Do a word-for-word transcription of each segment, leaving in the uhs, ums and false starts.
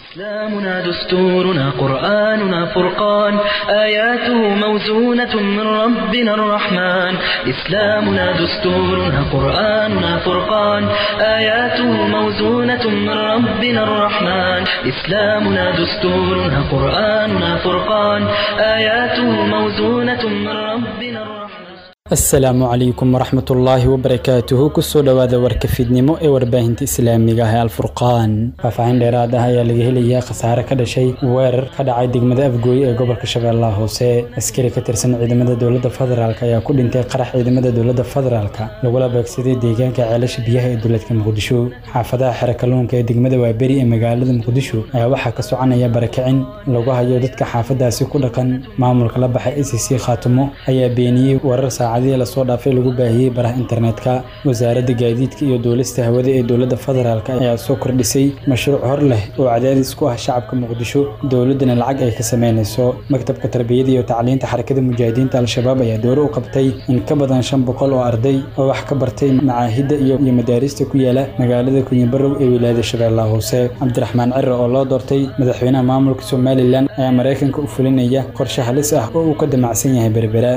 إسلامنا دستورنا قرآننا فرقان آياته موزونة من ربنا الرحمن إسلامنا دستورنا قرآننا فرقان آياته موزونة من ربنا الرحمن إسلامنا دستورنا قرآننا فرقان آياته موزونة من ربنا الرحمن السلام عليكم ورحمة الله وبركاته كسو دوادا وركفيدنمو اي ورباهنت اسلاميغا هي الفرقان فافعين ديرادها يا لغهليا خسارة كدا شي ويرر كدا عاي دقمدا افقوي اي قبل كشبه الله هوسي اسكري كترسن عيدمدا دولة فدرالكا يا كل انتي قرح عيدمدا دولة فدرالكا لغولا باكسيدي ديغانكا عيلاش بيها اي دولة مقدشو حافظها حركالونكا اي دقمدا وابري اي مقالة مقدشو اي وحا كسوعانا يا بركعين لغوها يوددك حافظها سيكو لقن معمولك لبحا اي سي سي خاتمو اي بيني ورر ساعة la soo dhaafay lagu baahiyay baraha internetka wasaaradda gaadiidka iyo duulista hawada ee dawladda federaalka ayaa soo kordhisay mashruuc hor leh oo cadaadis ku ah shacabka Muqdisho dawladana lacag ay ka sameynayso maktabka tarbiyada iyo tacliinta xarakada mujaahidiinta al-shabaab ayaa door u qabtay in ka badan shan boqol oo arday oo wax ka bartay macaahidda iyo madaarista ku yaala magaalada Kunyibarow ee wilaayada Shabeellaha Hoose Cabdiraxmaan Cirre oo loo doortay madaxweynaha maamulka Somaliland ayaa Mareykanka u fulinaya qorshe halis ah oo uu ka damacsan yahay berbera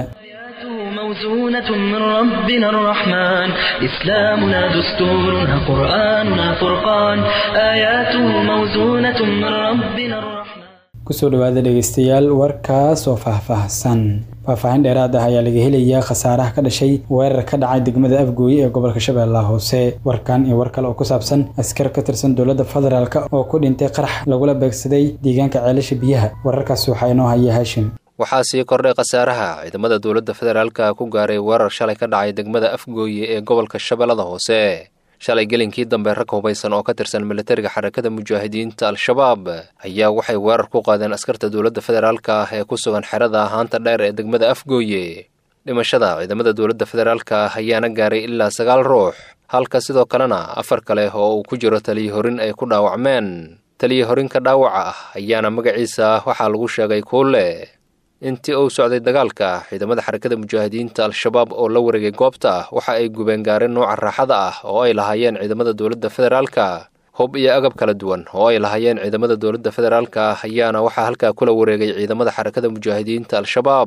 موزونة من ربنا الرحمن إسلامنا دستورنا قرآننا فرقان آياته موزونة من ربنا الرحمن kusoo dhawaada dhageystayaal warkaas oo faahfaahsan faahfaahin dheeraad ah ayaa laga helayaa khasaaraha ka dhashay weerar ka dhacay degmada Afgooye ee gobolka Shabeellaha Hoose warkan iyo war kale oo ku saabsan askar ka tirsan dawladda federaalka oo ku dhintay qarax lagula beegsaday deegaanka ceelasha biyaha wararkaas waxa inoo haya Haashim waxaa sii kordhay khasaaraha ciidamada dawladda federaalka ku gaaray weerar shalay ka dhacay degmada Afgooye ee gobolka Shabeellaha Hoose shalay gelinkii dambe rag hubeysan oo ka tirsan militariga xarakada mujaahidiinta al-shabaab ayaa waxay weerar ku qaadeen askarta dawladda federaalka ee ku sugan xerada haanta dheer ee degmada Afgooye dhimashada ciidamada dawladda federaalka ayaana gaaray ilaa sagaal ruux halka sidoo kalena afar kale oo uu ku jiro taliye horin ay ku dhaawacmeen taliye horinka dhaawaca ah ayaana magaciisa waxaa lagu sheegay Kuule intii uu socday dagaalka ciidamada xarakada mujaahidiinta al-shabaab oo la wareegay goobta waxa ay gubeen gaareen nooca raaxada ah oo ay lahaayeen ciidamada dawladda federaalka hub iyo agab kala duwan oo ay lahaayeen ciidamada dawladda federaalka ayaana waxa halka kula wareegay ciidamada xarakada mujaahidiinta al-shabaab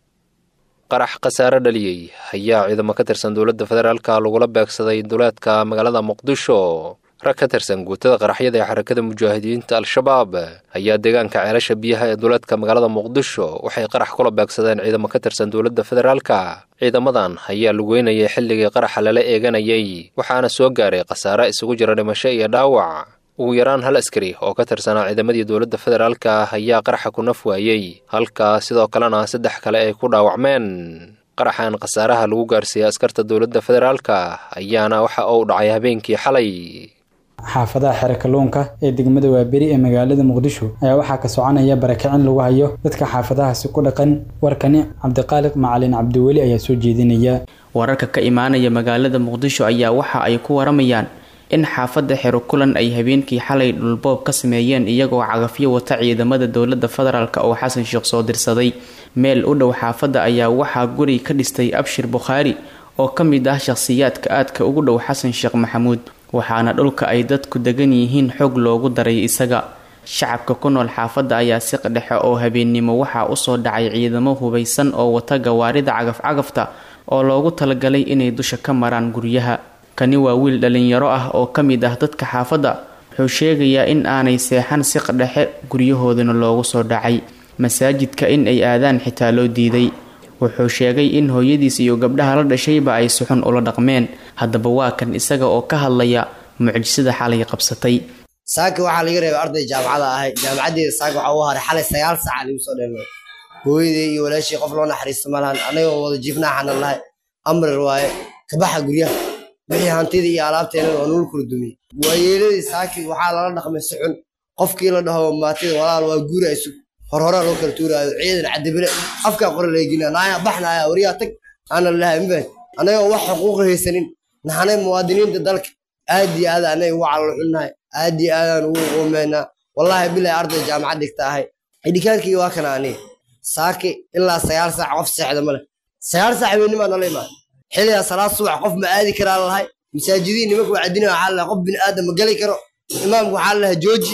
qarax khasaare dhaliyay ayaa ciidamo ka tirsan dawladda federaalka lagula beegsaday duleedka magaalada Muqdisho rag ka tirsan guutada qaraxyada ee xarakada mujaahidiinta al-shabaab ayaa deegaanka ceelasha biyaha ee duleedka magaalada Muqdisho waxay qarax kula beegsadeen ciidamo ka tirsan dawladda federaalka ciidamadan ayaa lagu weynayay xilligii qaraxa lala eeganayay waxaana soo gaaray khasaare isugu jira dhimasho iyo dhaawac ugu yaraan hal askari oo ka tirsanaa ciidamadii dawladda federaalka ayaa qaraxa ku naf waayay halka sidoo kalena saddex kale ay ku dhaawacmeen qaraxan khasaaraha lagu gaarsiiyay askarta dawladda federaalka ayaana waxa uu dhacay habeenkii xalay xaafadaha xerakaluunka ee degmada Waaberi ee magaalada Muqdisho ayaa waxa ka soconaya barakicin lagu hayo dadka xaafadahaasi ku dhaqan warkani Cabdiqaaliq Macalin Cabdiwali ayaa soo jeedinaya wararka ka imaanaya magaalada Muqdisho ayaa waxa ay ku waramayaan in xaafada Xerokulan ay habeenkii xalay dhulboob ka sameeyeen iyagoo cagafyo wata ciidamada dawladda federaalka oo Xasan Sheekh soo dirsaday meel u dhow xaafada ayaa waxa guri ka dhistay Abshir Bukhari oo kamid ah shakhsiyaadka aadka ugu dhow Xasan Sheekh Maxamuud waxaana dhulka ay dadku degan yihiin xog loogu daray isaga shacabka ku nool xaafada ayaa si qadhaxa oo habeenimo waxa u soo dhacay ciidamo hubeysan oo wata gawaarida cagaf-cagafta oo loogu talagalay inay dusha ka maraan guryaha kani waa wiil dhalinyaro ah oo kamid ah dadka xaafada wuxuu sheegayaa in aanay seexan si qadhaxe guryahoodana loogu soo dhacay masaajidka in ay aadaan xitaa loo diiday wuxuu sheegay in hooyadiis iyo gabdhaha la dhashayba ay suxun ula dhaqmeen haddaba waa kan isaga oo ka hadlaya mucjisada xalay qabsatay saaka waxa laga reebay arday jaamacada ahay jaamacadeeda saaka waxa uu haray xalay sagaal saac lagu soo dheelay hooyadii iyo walaashii qof loo naxariisto malahan anaga wada jiifnaa xanan lahay amr waaye kabaxa guryaha wixii hantidii iyo alaabteena oo nul kula dumiyay waayeeladii saaki waxa lala dhaqmay suxun qofkii la dhaho maatida walaal waa guurayso hor hore loo kala tuuraayo ciidan cadibile afka qor leegina naaya baxnaaya wariya tag ana lahayn baa anaga wax xuquuq haysanin naxanay muwaadiniinta dalka aad iyo aad anay u calolxunahay aad iyo aad ugu qoomeena wallahi billahi arday jaamacad dhigta ahay idikaankii waa kana ani saaki ilaa sagaal saac qof seexda male sagaal saac weynima nalima xilliga salaad subax qof ma aadi karaa lahay masaajidiin nimanku wacdina waxa la qof bin aadam gali karo imaamku waxa la jooji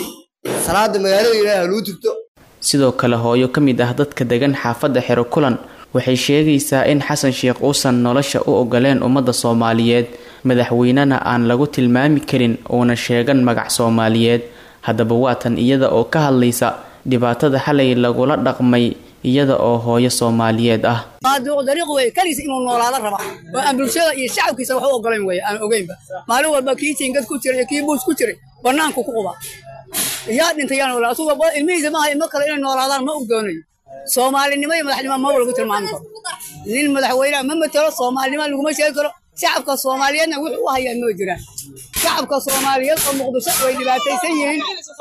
salaada magaalada ilaahay loo tugto. sidoo kale hooyo ka mid ah dadka degan xaafadda Xero Kulan waxay sheegaysaa in Xasan Sheekh uusan nolosha u ogoleen ummadda Soomaaliyeed madaxweynena aan lagu tilmaami karin oona sheegan magac Soomaaliyeed. haddaba waatan iyada oo ka hadlaysa dhibaatada xalay lagula dhaqmay iyada oo hooyo Soomaaliyeed ah. qaado dariiq way kaliis inuu noolaado raba oo aan bulshada iyo shacabkiisa wax u ogoleen way aan ogeynba maalin walba kii tiingad ku jiray kii buus ku jiray banaanku ku quba yaa dhintayaan wala asuga ilmihiisa ma hay ma kale inay noolaadaan ma og doonayo Soomaalinimo iyo madaxnimo ma walagu tilmaami karo nin madaxweyne ma matalo Soomaalinimo lagu ma sheegi karo shacabka Soomaaliyeedna wuxuu u hayaa ma jiraan shacabka Soomaaliyeed oo Muqdisho way dhibaataysan yihiin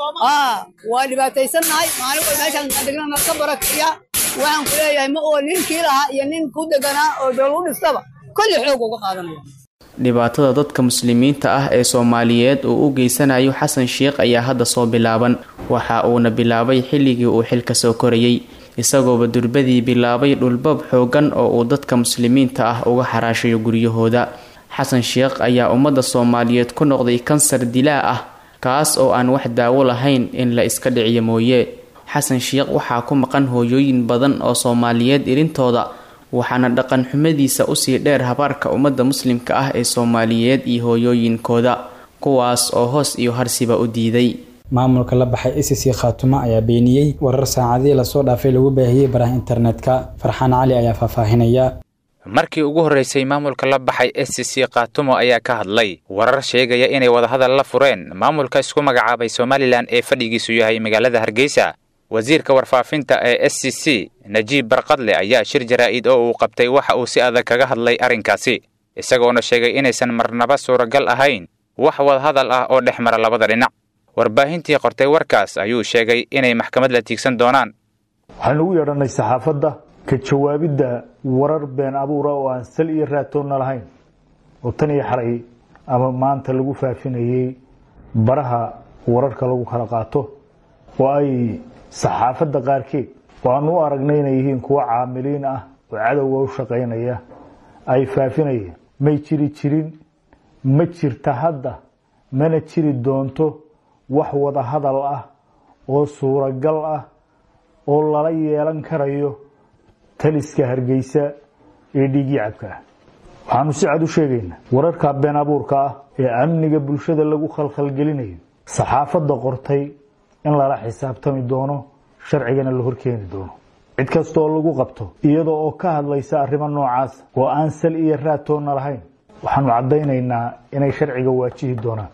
ah waa dhibaataysanahay maalin walba meeshan deegaanka ka barakiya waxaan ku leeyahay ma oo ninkii lahaa iyo nin ku deganaa oo dawlad dhistaba kulli xoog uga qaadanaya. dhibaatada dadka muslimiinta ah ee Soomaaliyeed uu u geysanayo Xasan Sheekh ayaa hadda soo bilaaban waxa uuna bilaabay xilligii uu xilka soo korayay isagoo durbadii bilaabay dhulbab xoogan oo uu dadka muslimiinta ah uga xaraashayo guryahooda. Xasan Sheekh ayaa ummadda Soomaaliyeed ku noqday kansar dilaa ah kaas oo aan wax daawo lahayn in la iska dhiciyo mooye. Xasan Sheekh waxaa ku maqan hooyooyin badan oo Soomaaliyeed irintooda waxaana dhaqan xumadiisa u sii dheer habaarka ummadda muslimka ah ee Soomaaliyeed iyo hooyooyinkooda kuwaas oo hoos iyo harsiba u diiday. maamulka la baxay S C Khaatuma ayaa beeniyay warar saacadii la soo dhaafay lagu baahiyay baraha internetka. Farxaan Cali ayaa faahfaahinaya. markii ugu horeysay maamulka la baxay S C Khaatuma ayaa ka hadlay warar sheegaya inay wada hadal la fureen maamulka isku magacaabay Somaliland ee fadhigiisu yahay magaalada Hargeysa. wasiirka warfaafinta ee S C C Najiib Barqadle ayaa shir jaraa'id oo uu qabtay waxa uu si adag kaga hadlay arrinkaasi isagoona sheegay inaysan marnaba suuragal ahayn wax wada hadal ah oo dhexmara labada dhinac. warbaahintii qortay warkaas ayuu sheegay inay maxkamad la tiigsan doonaan. waxaan ugu yeedhanay saxaafadda ka jawaabidda warar been abuura oo aan sal iyo raatoonna lahayn oo tan iyo xalay ama maanta lagu faafinayay baraha wararka lagu kala qaato oo ay saxaafadda qaarkeed oo aan u aragnay inay yihiin kuwa caamiliin ah oo cadowga u shaqaynaya ay faafinayeen may jiri jirin ma jirta hadda mana jiri doonto wax wada hadal ah oo suuragal ah oo lala yeelan karayo taliska Hargeysa ee dhigi cabka. waxaanu si cad u sheegaynaa wararka been abuurka ah ee amniga bulshada lagu khalkhal gelinayo saxaafadda qortay in lala xisaabtami doono sharcigana la horkeeni doono cid kasta oo lagu qabto iyadoo oo ka hadlaysa arrimo noocaas oo aan sal iyo raatoonna lahayn waxaanu cadaynaynaa inay sharciga waajihi doonaan.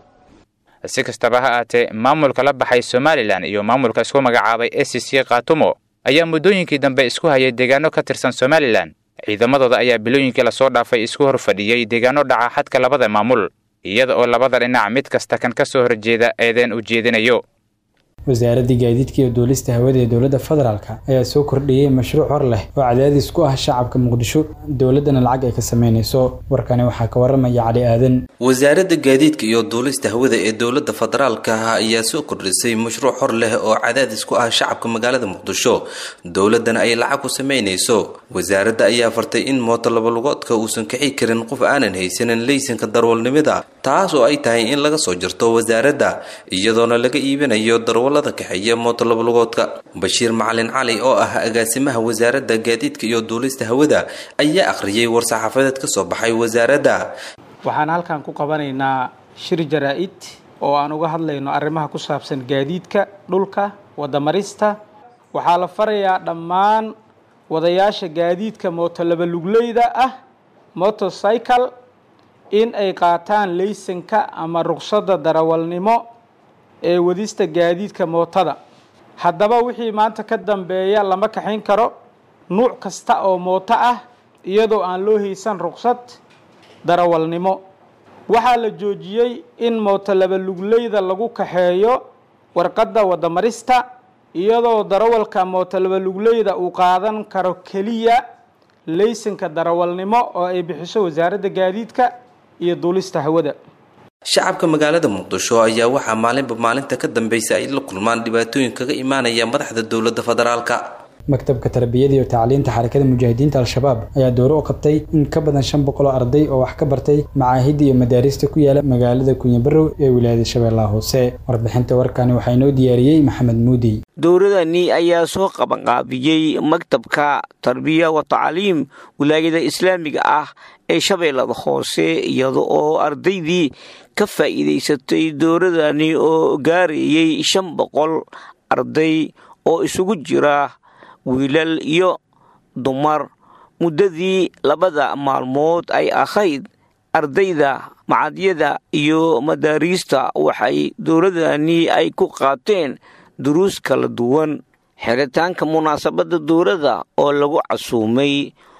si kastaba ha aatee maamulka la baxay Somaliland iyo maamulka isku magacaabay S C Khaatuma ayaa muddooyinkii dambe isku hayay deegaano ka tirsan Somaliland. ciidamadooda ayaa bilooyinkii la soo dhaafay isku hor fadhiyay deegaano dhaca xadka labada maamul iyada oo labada dhinac mid kasta kan ka soo horjeeda eedeen u jeedinayo. wasaaradda gaadiidka iyo duulista hawada ee dowladda federaalka ayaa soo kordhiyay mashruuc hor leh oo cadaadis ku ah shacabka Muqdisho dowladana lacag ay ka sameynayso. warkani waxaa ka waramaya Cali Aadan. wasaaradda gaadiidka iyo duulista hawada ee dowladda federaalka ayaa soo kordhisay mashruuc hor leh oo cadaadis ku ah shacabka magaalada Muqdisho dowladana ay lacag ku sameynayso. wasaaradda ayaa fartay in mooto laba lugoodka uusan kici karin qof aanan haysanin laysanka darwalnimada taas oo ay tahay in laga soo jirto wasaaradda iyadoona laga iibinayo darwal kaxeeya mooto laba lugoodka. Bashiir Macalin Cali oo ah agaasimaha wasaaradda gaadiidka iyo duulista hawada ayaa akhriyay war saxaafadeed ka soo baxay wasaaradda. waxaan halkan ku qabanaynaa shir jaraa'id oo aan uga hadlayno arrimaha ku saabsan gaadiidka dhulka wada marista. waxaa la farayaa dhammaan wadayaasha gaadiidka mooto laba lugleyda ah motorcycle in ay qaataan laysanka ama ruqsadda darawalnimo ee wadista gaadiidka mootada. haddaba wixii maanta ka dambeeya lama kaxayn karo nuuc kasta oo mooto ah iyadoo aan loo haysan ruqsad darawalnimo. waxaa la joojiyey in mooto laba lugleyda lagu kaxeeyo warqadda wada marista iyadoo darawalka mooto laba lugleyda uu qaadan karo keliya laysanka darawalnimo oo ay bixiso wasaaradda gaadiidka iyo duulista hawada. shacabka magaalada Muqdisho ayaa waxaa maalinba maalinta ka dambeysay ay la kulmaan dhibaatooyin kaga imaanaya madaxda dowladda federaalka. maktabka tarbiyada iyo tacliinta xarakada mujaahidiinta al-shabaab ayaa dooro u qabtay in ka badan shan boqol oo arday oo wax ka bartay macaahidda iyo madaarista ku yaala magaalada Kunyabarow ee wilaayada Shabeellaha Hoose. Warbixinta warkani waxaa inoo diyaariyay Maxamed Muudi. dowradani ayaa soo qabanqaabiyey maktabka tarbiya wa tacliim wilaayada islaamiga ah ee Shabeellaha Hoose iyada oo ardaydii ka faa'iideysatay dowradani oo gaarayay shan boqol arday oo isugu jira wiilal iyo dumar muddadii labada maalmood ay ahayd ardayda macadyada iyo madaarista waxay dowradani ay ku qaateen duruus kala duwan. xiritaanka munaasabada dowladda oo lagu casuumay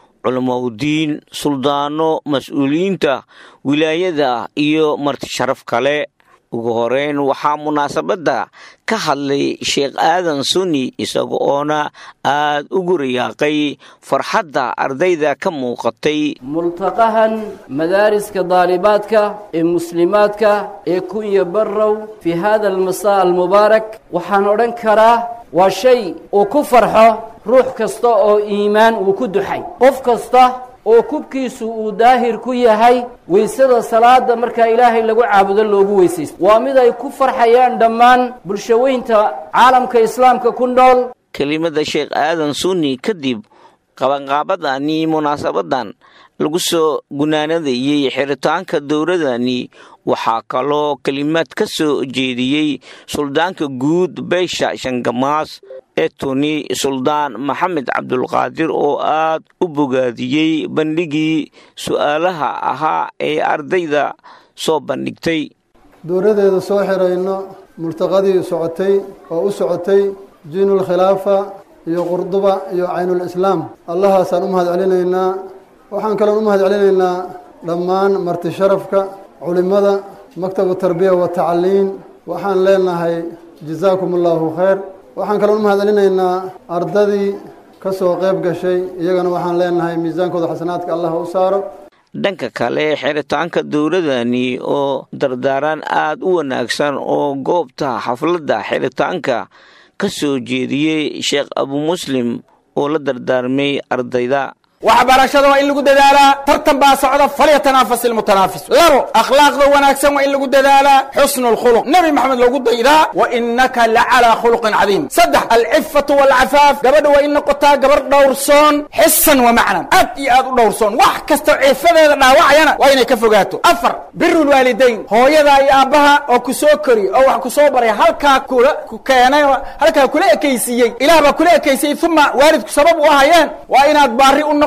culimadiin suldaano mas'uuliyiinta wilaayada iyo marti sharaf kale. ugu horeyn waxaa munaasabada ka hadlay Sheekh Aadan Sunni isaga oona aad ugu riyaaqay farxadda ardayda ka muuqatay multaqahan madaariska daalibaadka ee muslimaadka ee Kunyabarow fi hada almasaa almubaarak waxaan odhan karaa waa shay uu ku farxo ruux kasta oo iimaan uu ku duxay qof kasta oo kubkiisu uu daahir ku yahay weysada salaada marka ilaahay lagu caabudo loogu weysaysto waa mid ay ku farxayaan dhammaan bulshaweynta caalamka islaamka ku nool. kelimada Sheekh Aadan Sunni kadib qabanqaabadani munaasabadan lagu soo gunaanadayay xiritaanka dowladani waxaa kaloo kelimad ka soo jeediyey suldaanka guud beesha Shangamaas ee Tuni Suldaan Maxamed Cabdulqaadir oo aad u bogaadiyey bandhigii su'aalaha ahaa ee ardayda soo bandhigtay. dowladeeda soo xirayno multaqadii socotay oo u socotay jiinul khilaafa iyo qurduba iyo caynul islaam allahaasaan u mahad celinaynaa. waxaan kaloo u mahad celinaynaa dhammaan marti sharafka culimada maktabu tarbiya wa tacliin waxaan leenahay jazaakum allahu khayr. waxaan kaloo u mahad celinaynaa ardadii ka soo qayb gashay iyagana waxaan leenahay miisaankooda xasanaadka allah u saaro. dhanka kale xiritaanka dowladani oo dardaaran aad u wanaagsan oo goobta xafladda xiritaanka ka soo jeediyey Sheekh Abu Muslim oo la dardaarmay ardayda. waxbarashada waa in lagu dadaalaa tartan baa socda falyatanafas almutanaafis. labo akhlaaqda wanaagsan waa in lagu dadaalaa xusnul khuluq nabi maxamed lagu daydaa wa innaka la'ala khuluqin cadiim. saddex alcifatu walcafaaf gabadha waa in noqotaa gabar dhowrsoon xisan wa macnan aad iyo aad u dhowrsoon wax kasta cifadeeda dhaawacayana waa inay ka fogaato. afar birul waalidayn hooyada iyo aabbaha oo ku soo kori oo wax ku soo baray halkaa kula ku keenay halkaa kula ekaysiiyey ilaah baa kula ekaysiiyey uma waalidku sabab u ahayeen waa inaad baari u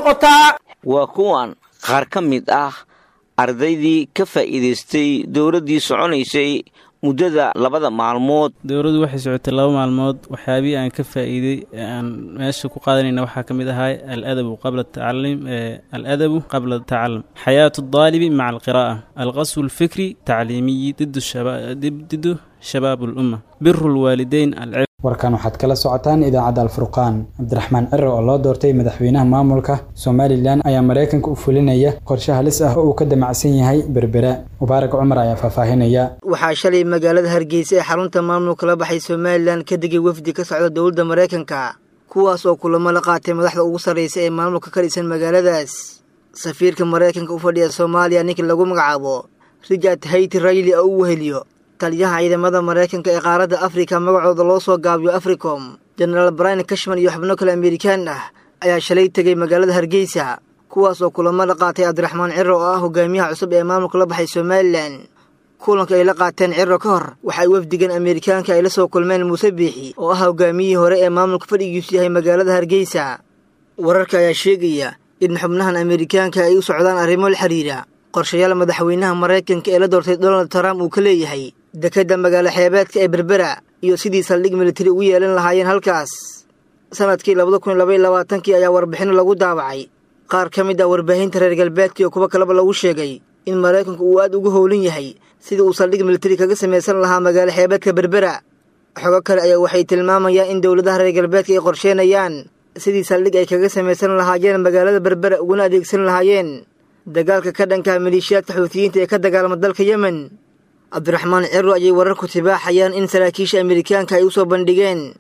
waa kuwan qaar ka mid ah ardaydii ka faa'iidaystay dowladdii soconaysay muddada labada maalmood. dowladdu waxay socotay laba maalmood waxyaabihii aan ka faa'iiday aan meesha ku qaadanayna waxaa ka mid ahaa al-adabu qabla tacallim al-adabu qabla tacallum xayaatu daalibi maca alqiraa'a alqaswu alfikri tacliimiyi didu shabaab didu shabaab al-umma biru lwaalidayn al warkan waxaad kala socotaan idaacadda Al-Furqaan. Cabdiraxmaan Ciro oo loo doortay madaxweynaha maamulka Somaliland ayaa Mareykanka u fulinaya qorshe halis ah oo uu ka damacsan yahay Berbera. Mubaarak Cumar ayaa faahfaahinaya. waxaa shalay magaalada Hargeysa ee xarunta maamulka la baxay Somaliland ka digay wafdi ka socda dowladda Mareykanka kuwaas oo kulamo la qaatay madaxda ugu sareysa ee maamulka ka dhisan magaaladaas. safiirka Mareykanka u fadhiya Soomaaliya ninka lagu magacaabo Richard Hayti Riley oo uu heliyo taliyaha ciidamada Mareykanka ee qaaradda Afrika magacooda loo soo gaabiyo Africom General Brian Cashman iyo xubno kale Amerikaan ah ayaa shalay tagay magaalada Hargeysa kuwaas oo kulamo la qaatay Cabdiraxmaan Ciro oo ah hogaamiyaha cusub ee maamulka la baxay Somaliland. kulanka ay la qaateen Ciro ka hor waxay wafdigan Amerikaanka ay la soo kulmeen Muuse Biixi oo ah hogaamiyihii hore ee maamulka fadhigiisu yahay magaalada Hargeysa. wararka ayaa sheegaya in xubnahan Amerikaanka ay u socdaan arrimo la xiriira qorshayaal madaxweynaha Mareykanka ee la doortay Donald Trump uu ka leeyahay dekada magaalo xeebeedka ee Berbera iyo sidii saldhig militari ugu yeelan lahaayeen halkaas. sanadkii laba kun iyo laba iyo labaatan ayaa warbixin lagu daabacay qaar ka mid ah warbaahinta reer galbeedka iyo kuwa kaleba lagu sheegay in Mareykanku uu aad ugu howlan yahay sidii uu saldhig militari kaga samaysan lahaa magaalo xeebeedka Berbera. xogo kale ayaa waxay tilmaamayaan in dowladaha reer galbeedka ay qorsheynayaan sidii saldhig ay kaga samaysan lahaayeen magaalada Berbera uguna adeegsan lahaayeen dagaalka ka dhanka maleeshiyaadka Xuutiyiinta ee ka dagaalama dalka Yemen. Cabdiraxmaan Ciro ayay warar ku tibaaxayaan in saraakiisha Amerikaanka ay u soo bandhigeen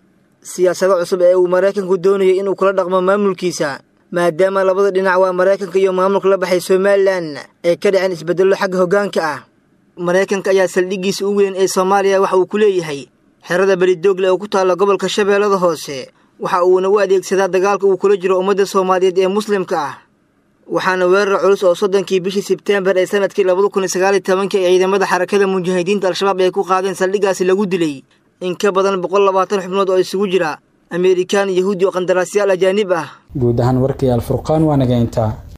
siyaasado cusub ee uu maraykanku doonayo inuu kula dhaqmo maamulkiisa maadaama labada dhinac waa maraykanka iyo maamulka la baxay somalilan ay ka dhaceen isbeddello xagga hoggaanka ah maraykanka ayaa saldhiggiisa ugu weyn ee soomaaliya waxa uu ku leeyahay xerada beledoogle oo ku taalla gobolka shabeellada hoose waxa uuna u adeegsadaa dagaalka uu kula jiro ummadda soomaaliyeed ee muslimka ah waxaana weerar culus oo soddonkii bishii sebteembar ee sanadkii labada kun iyo sagaal iyo tobankii ay ciidamada xarakada mujaahidiinta al-shabaab ay ku qaadeen saldhiggaasi lagu dilay in ka badan boqol labaatan xubnood oo isugu jira ameerikaan yahuudi oo qandaraasyaal ajaanib ah guud ahaan warkii alfurqaan waa naga intaa